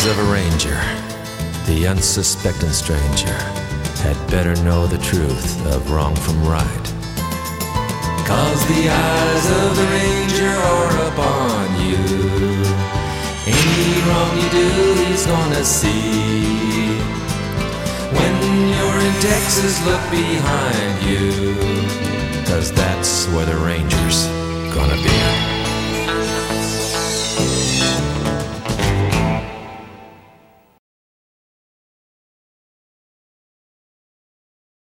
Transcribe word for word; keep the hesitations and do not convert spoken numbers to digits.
of a ranger, the unsuspecting stranger had better know the truth of wrong from right. 'Cause the eyes of the ranger are upon you. Any wrong you do, he's gonna see. When you're in Texas, look behind you, 'cause that's where the ranger